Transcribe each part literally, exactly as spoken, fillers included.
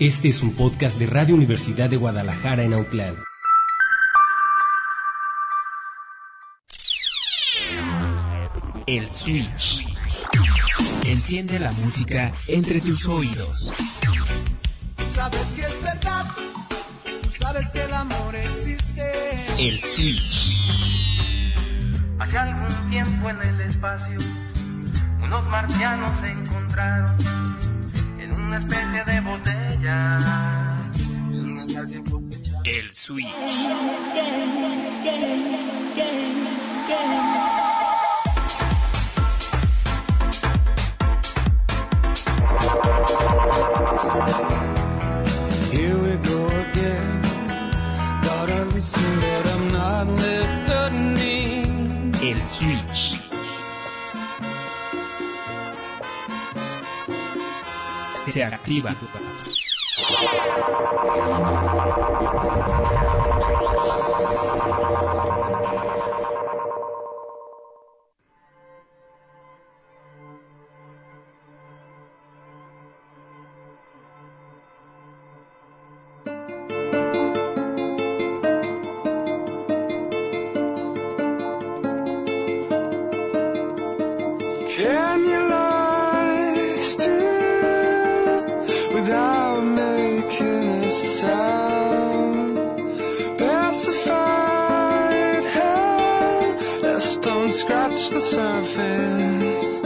Este es un podcast de Radio Universidad de Guadalajara en Autlán. El Switch. Enciende la música entre tus oídos. Tú sabes que es verdad, tú sabes que el amor existe. El Switch. Hace algún tiempo en el espacio, unos marcianos se encontraron en una especie de botella. El Switch. Here we go again. Gotta listen, but I'm not listening. El Switch. Se activa. Can you lie still without making a sound? Pacified hell, just don't scratch the surface.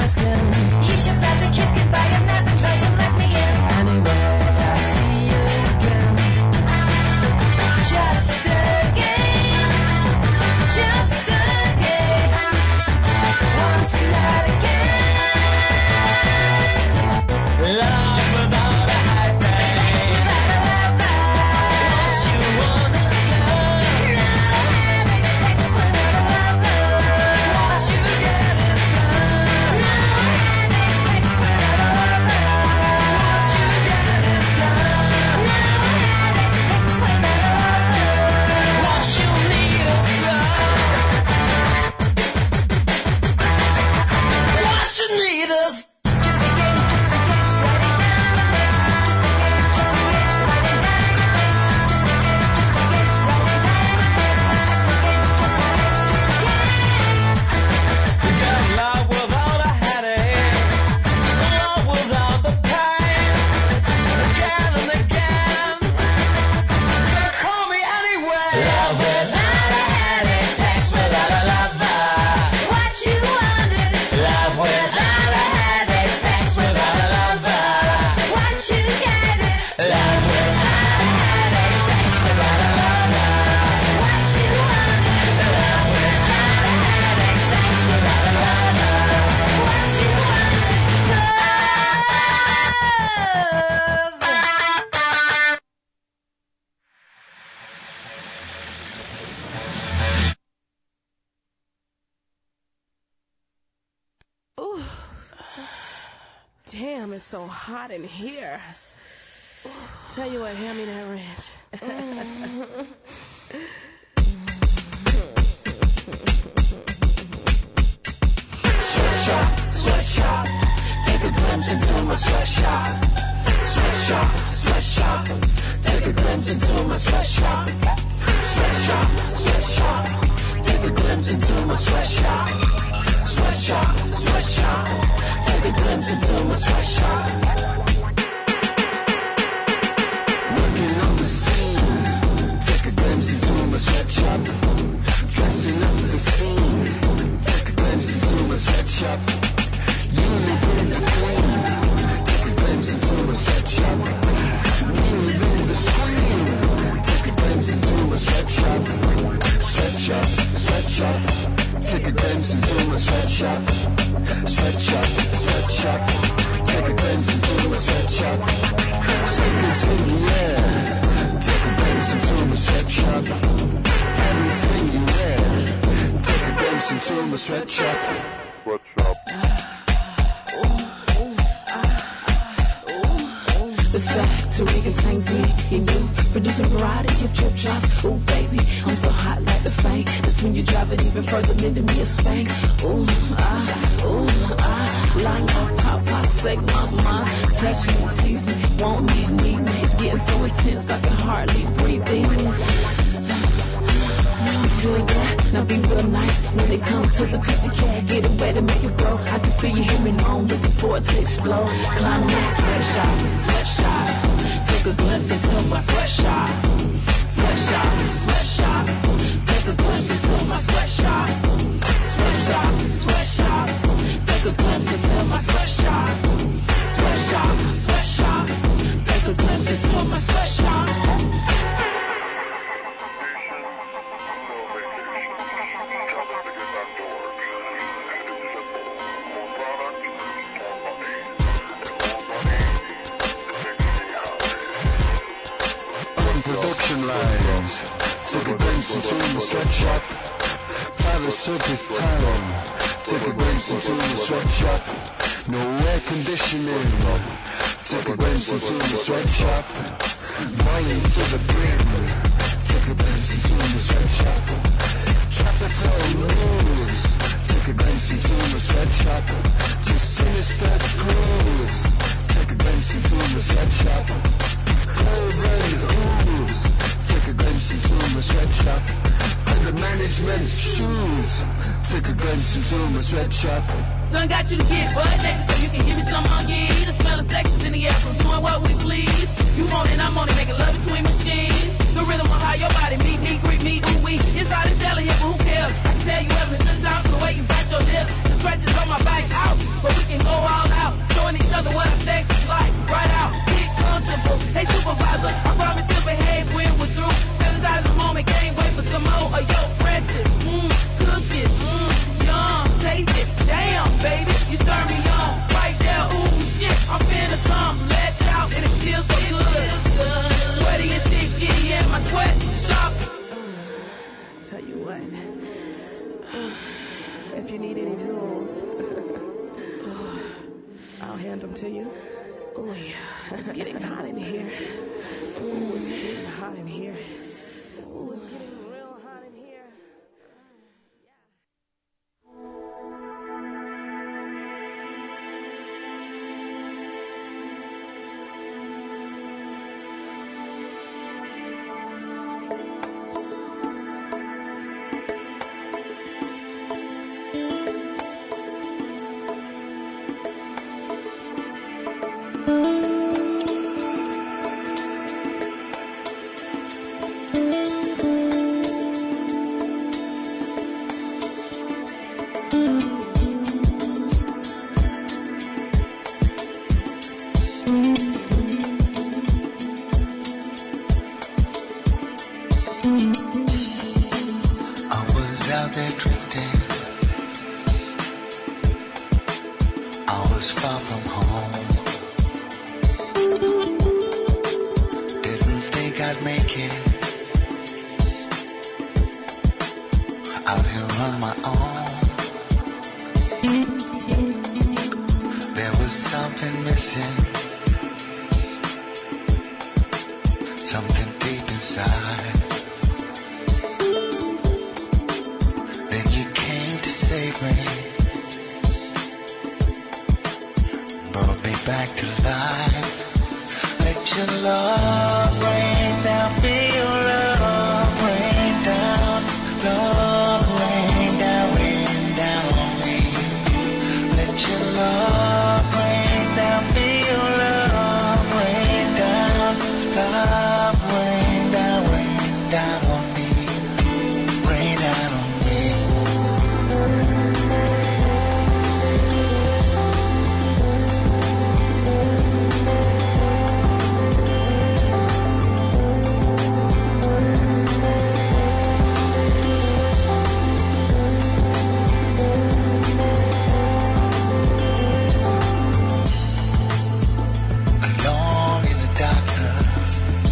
asking. You should better kiss goodbye and never try to let me in. Anyway, I'll see you again. Just again, just again, once not again. Love without a high tag. Sex without a lover. What you wanna love. Now having sex without a lover. What you get is love. Now having sex without a lover. What you get is love. Now having sex without a lover. What you need is love. What you need is Just again, just again, write it down on me. Just again, just again, write it down on me. Just again, just again, write it down on me. Just again, just again, just again. You got love without a headache, love without the pain. Again and again, gonna call me anyway. Love without a headache, sex without a lover. What you want is Love without a headache, sex without a lover. what you get is Love without a headache, sex without a lover. what you want is Love without a headache, sex without a lover. what you want is love. Damn, it's so hot in here. Tell you what, hand me that ranch. Sweatshop, sweatshop, take a glimpse into my sweatshop. Sweatshop, sweatshop, take a glimpse into my sweatshop. Sweatshop, sweatshop, take a glimpse into my sweatshop. Sweatshop, sweatshop, take a glimpse into my sweatshop. Working on the scene, take a glimpse into my sweatshop. Dressing up the scene, take a glimpse into my sweatshop. You live in the flame, take a glimpse into my sweatshop. We live in the screen, take a glimpse into my sweatshop. Sweatshop, sweatshop, take a glimpse into my sweatshop. Sweatshop, sweatshop, take a glimpse into my sweatshop. Seconds in the air, take a glimpse into my sweatshop. Everything you wear, take a glimpse into my sweatshop. The factory contains me and you, producing variety of drip drops. Ooh, baby, I'm so hot like the flame. That's when you drive it even further into me a spank. Ooh, ah, ooh, ah, line up, pop, pop, sake my mind. Touch me, tease me, want me, need me. It's getting so intense I can hardly breathe in. Feel that, now be real nice when it comes to the pussy cat. Get it wet and make it grow. I can feel you hear me moan, looking forward to explode. Climax, sweatshop, sweatshop. Take a glimpse into my sweatshop. Sweatshop, sweatshop. Take a glimpse into my sweatshop. Sweatshop, sweatshop. Take a glimpse into my sweatshop. Sweatshop, sweatshop. Take a glimpse into my sweatshop. Production lines, take a glimpse into my sweatshop. Father served his time, take a glimpse into my sweatshop. No air conditioning, take a glimpse into my sweatshop. Volume to the brim, take a glimpse into my sweatshop. Capital moves, take a glimpse into my sweatshop. To sinister grooves, take a glimpse into my sweatshop. Cloven hooves, take a glimpse into my sweatshop. Under management shoes, take a glimpse into my sweatshop. Done got you to get butt naked so you can give me some on you. The smell of sex is in the air from doing what we please. You want it, I'm on it, making love between machines. The rhythm of how your body meet me, greet me, ooh wee. It's all this hell in here, but who cares? I can tell you every good time from the way you bite your lip. The scratches on my back out, but we anthem to you. Oh yeah, it's getting hot in here. Oh, it's getting hot in here. Oh, it's getting real hot in here. I was out there drifting. I was far from home. Didn't think I'd make it out here on my own. There was something missing, something deep inside. Then you came to save me, brought me back to life. Let your love rain down, feel your love rain down, love rain down, rain down on me. Let your love rain down, feel your love rain down, love rain down, rain down on me, rain down on me. Alone in the darkness,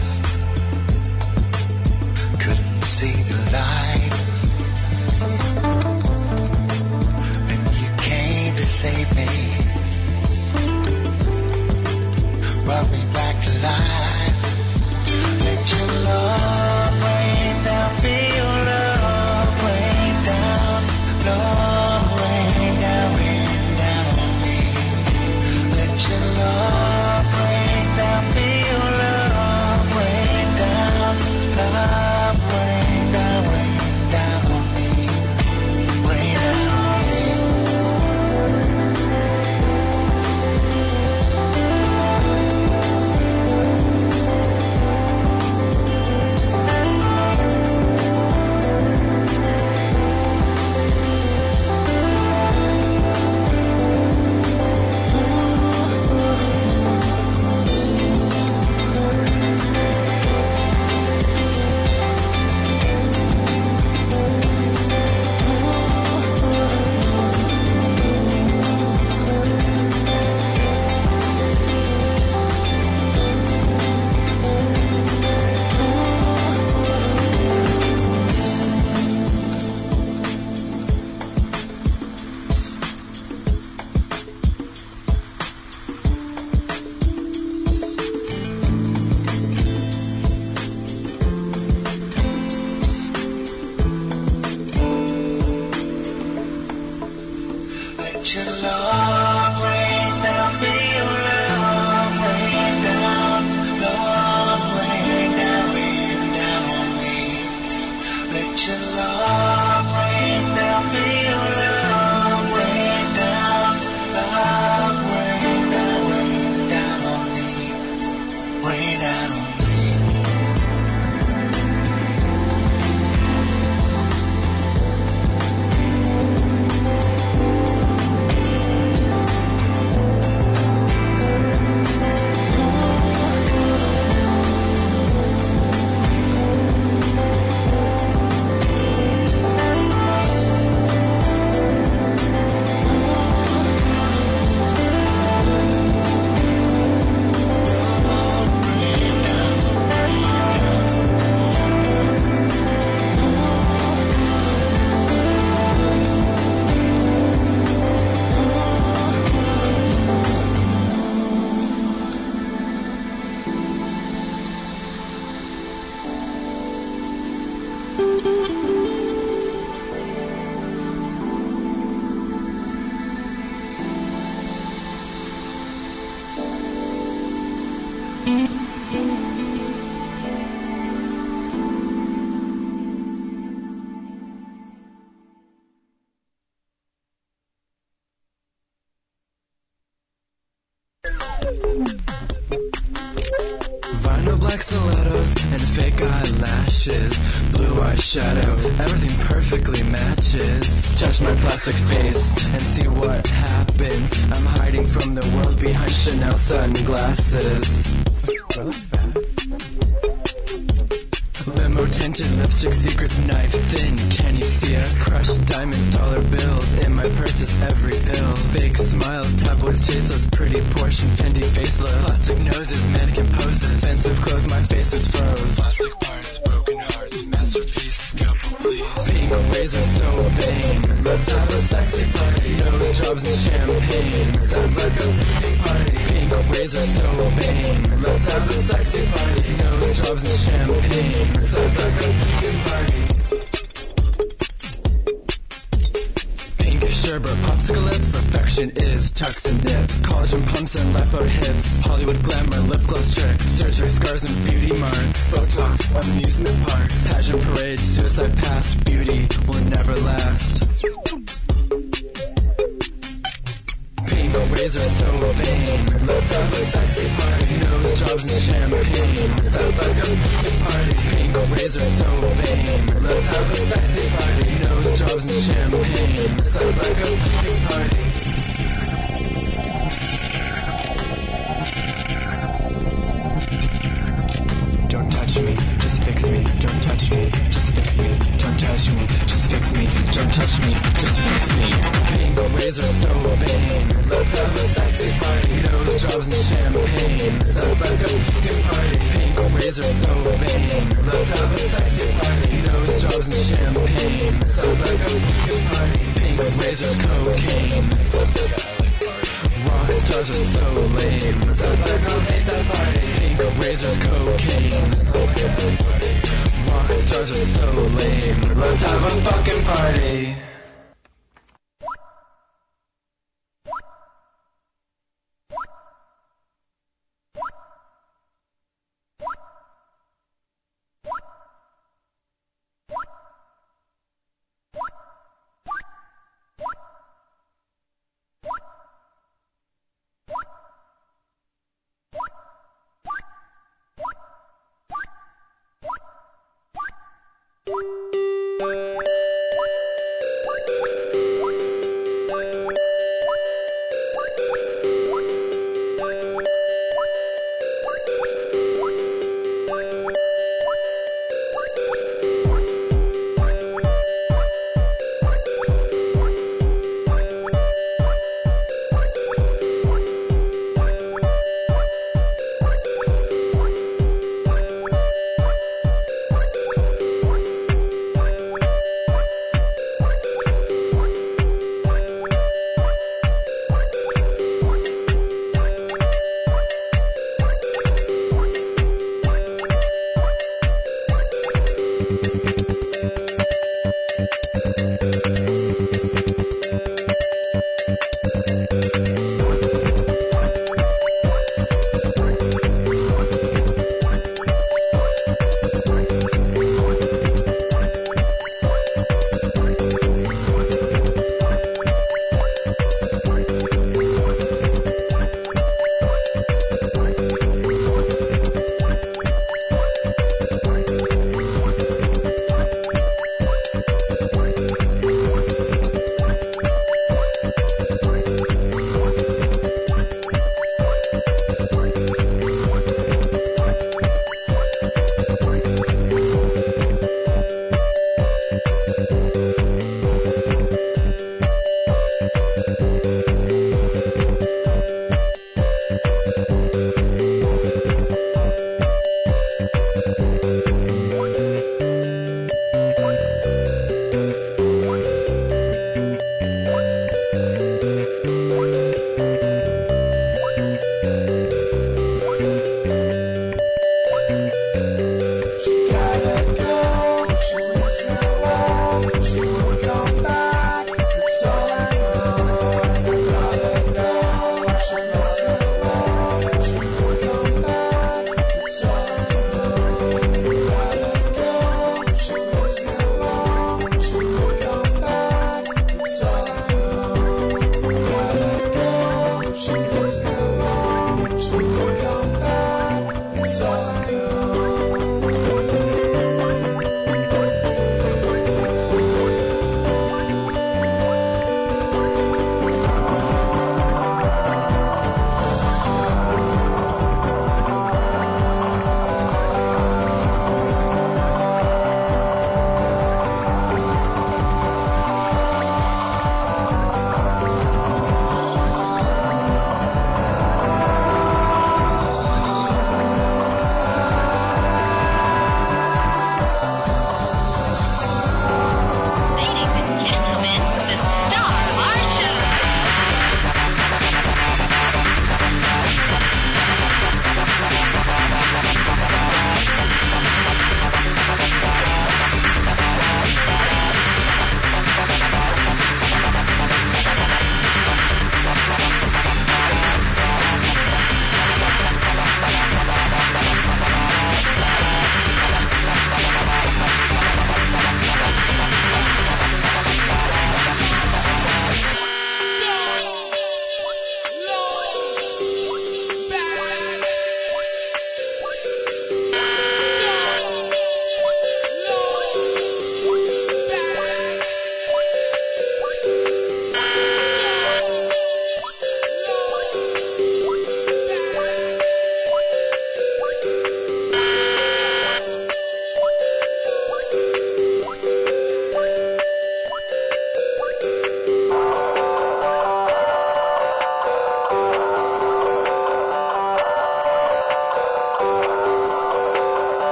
couldn't see the light. Then you came to save me, brought me back to life. Let your love rain down, feel your love rain down, love rain down, rain down on me. Let your love rain down, feel your love rain down, love rain down, rain down on me, rain down on me. Let your love rain down, feel your love rain down, love rain down, rain down on me. Let your love rain down, feel your love rain down, love rain down, rain down on me, rain down on me. Vinyl black stilettos and fake eyelashes, blue eyeshadow, everything perfectly matches. Touch my plastic face and see what happens. I'm hiding from the world behind Chanel sunglasses. Limo tinted lipstick, secrets knife thin. Can you see it? Crushed diamonds, dollar bills. In my purse is every pill. Fake smiles, tabloids, tasteless, pretty Porsche, Fendi faceless. Plastic noses, mannequin poses. Offensive clothes, my face is froze. Plastic parts, broken hearts, masterpiece, scalpel please. Pink razor, so vain. Let's have a sexy party. Nose jobs and champagne. Sounds like a big party. Pink razor, so vain. Let's have a sexy party. Nose jobs and champagne. Sounds like a big party. Pink sherbet, popsicle lips. Affection is tucks and nips. Collagen pumps and lipo hips. Hollywood glamour, lip gloss tricks. Surgery scars and beauty marks. Botox, amusement parks. Pageant parades, suicide past. Beauty will never last. Pink razor, so vain. Let's have a sexy party. Nose jobs and champagne. Sounds like a big party. Pink razor, so vain. Let's have a sexy party. Nose jobs and champagne. Sounds like a big party. Don't touch me, just fix me. Don't touch me, just fix me. Don't touch me, just fix me. Don't touch me, just fix me. Pink razor, so vain. Let's have a sexy party. Nose jobs and champagne. Sounds like a fucking party. Pink razor, so vain. Let's have a sexy party. Nose jobs and champagne. Sounds like a fucking party. Pink razor's cocaine. Rock stars are so lame. Sounds like I'll hate that party. Pink razor's cocaine. Rock stars are so lame. Let's have a fucking party. saw you.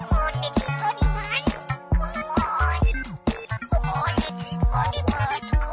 Come on,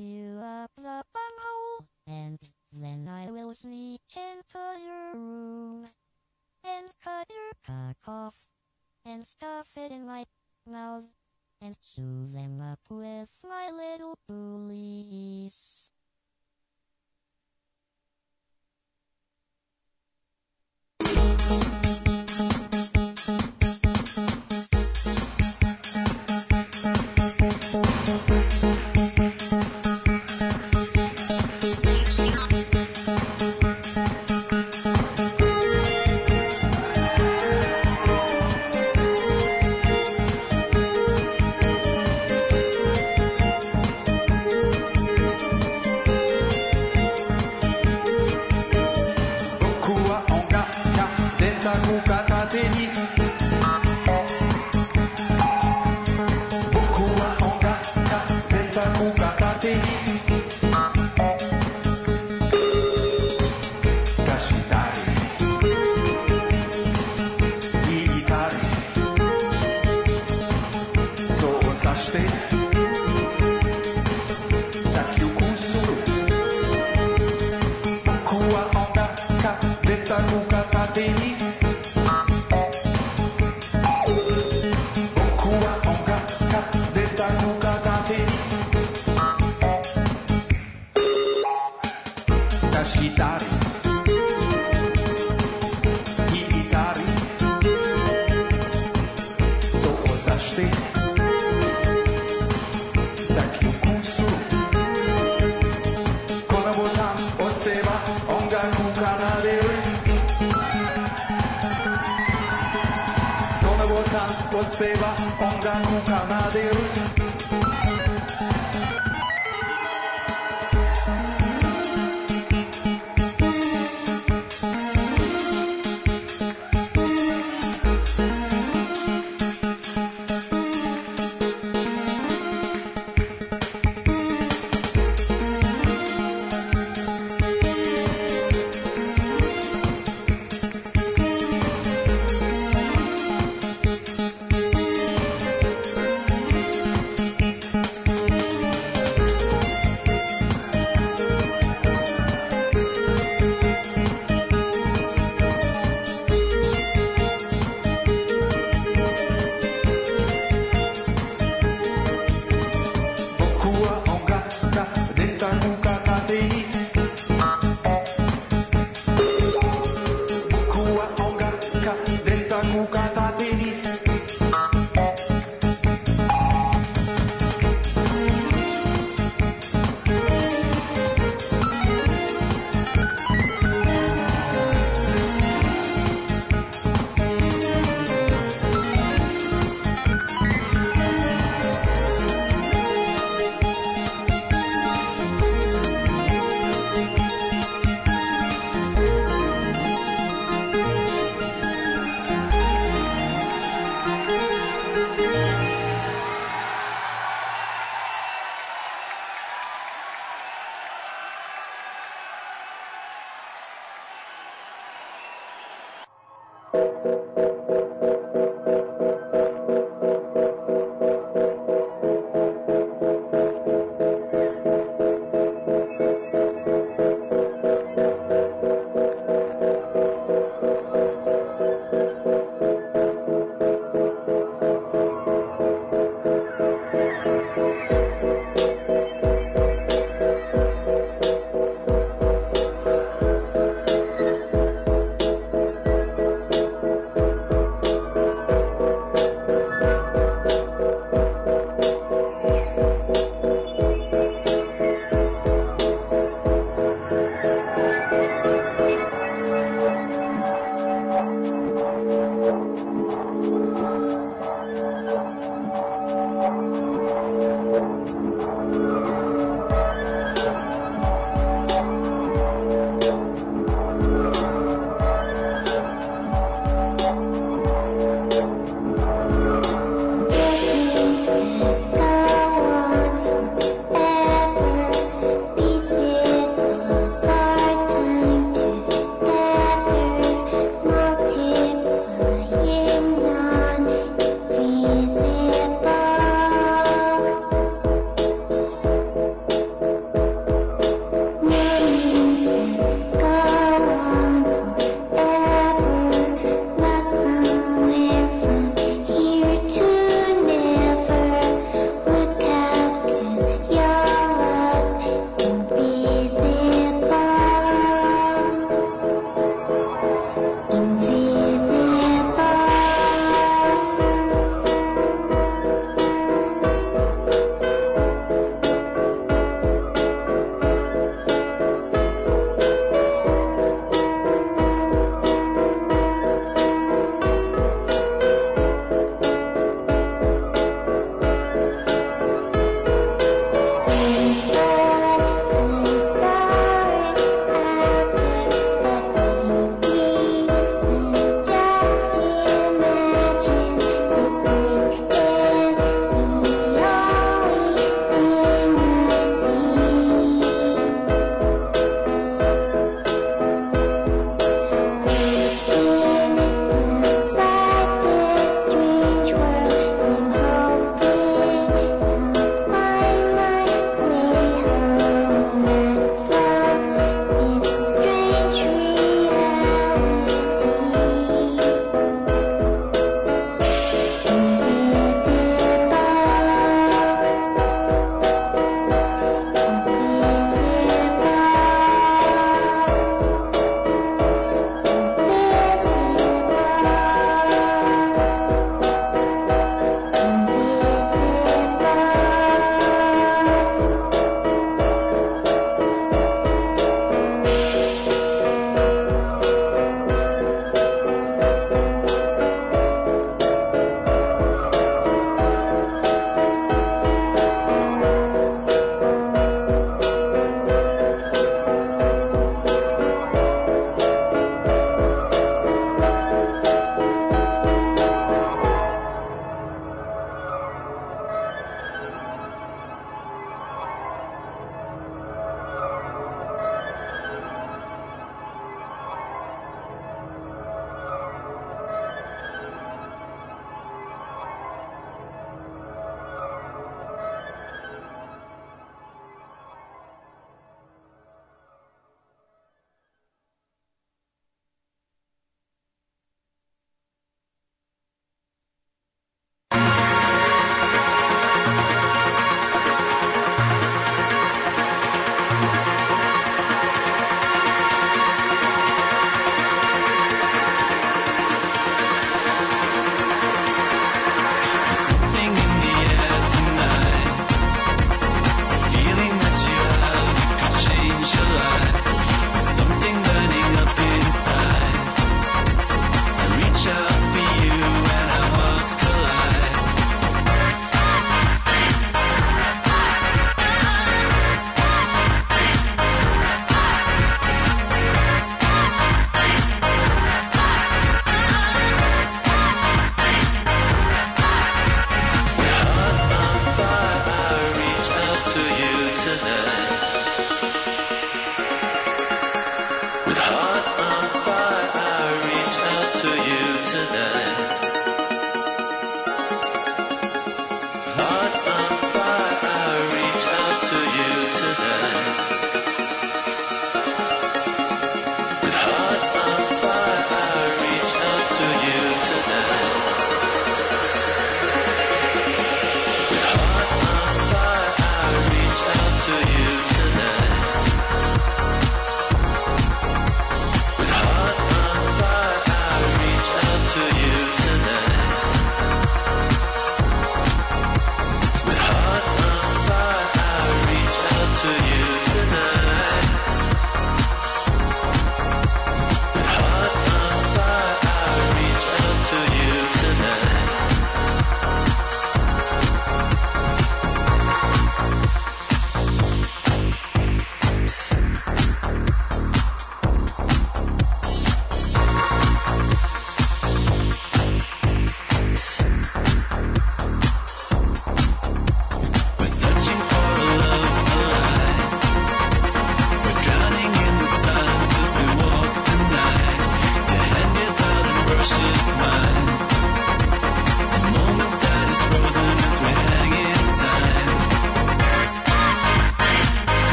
you up the bunghole, and then I will sneak into your room, and cut your cock off, and stuff it in my mouth, and sew them up with my little pulleys.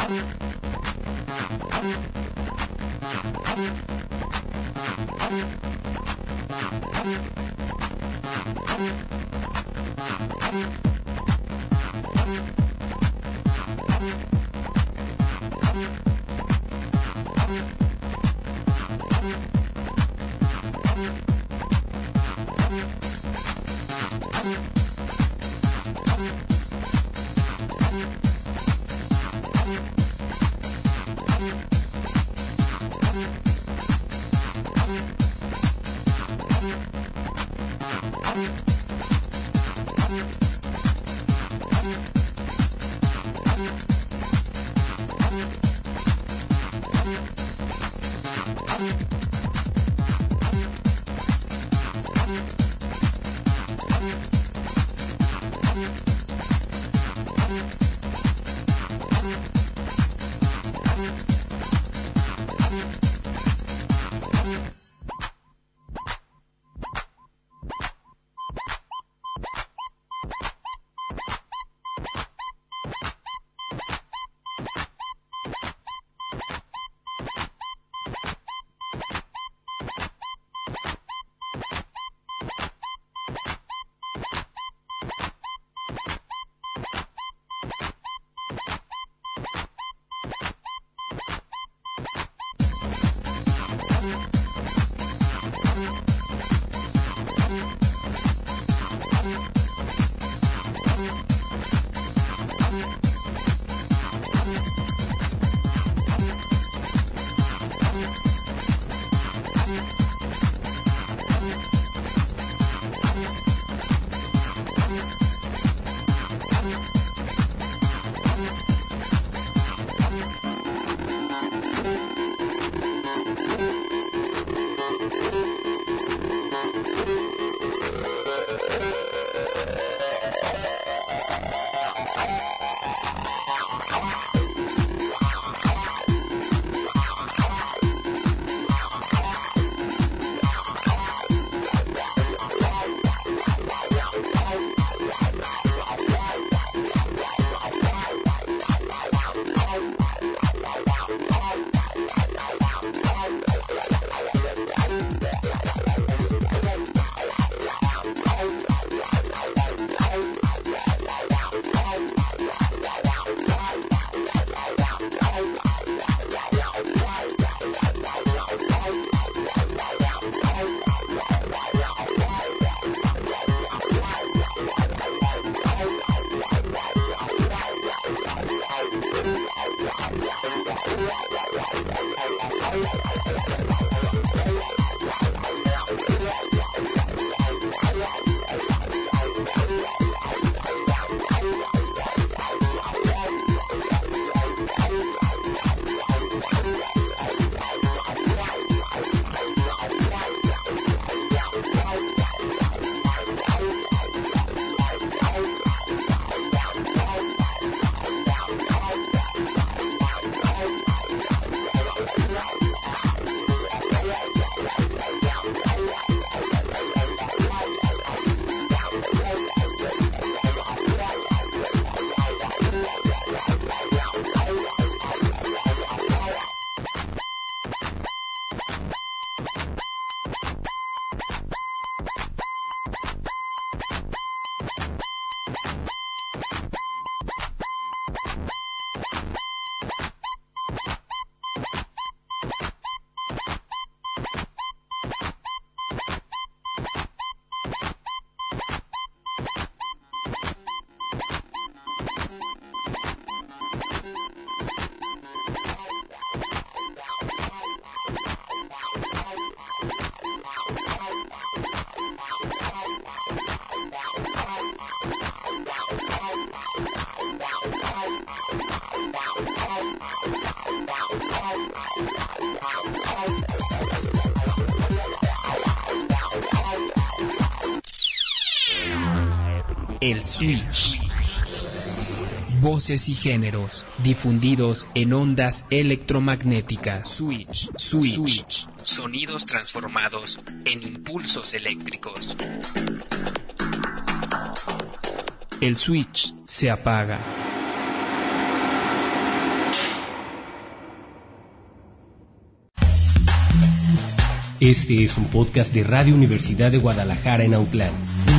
El Switch. Voces y géneros difundidos en ondas electromagnéticas. Switch. Switch. Switch. Sonidos transformados en impulsos eléctricos. El switch se apaga. Este es un podcast de Radio Universidad de Guadalajara en Autlán.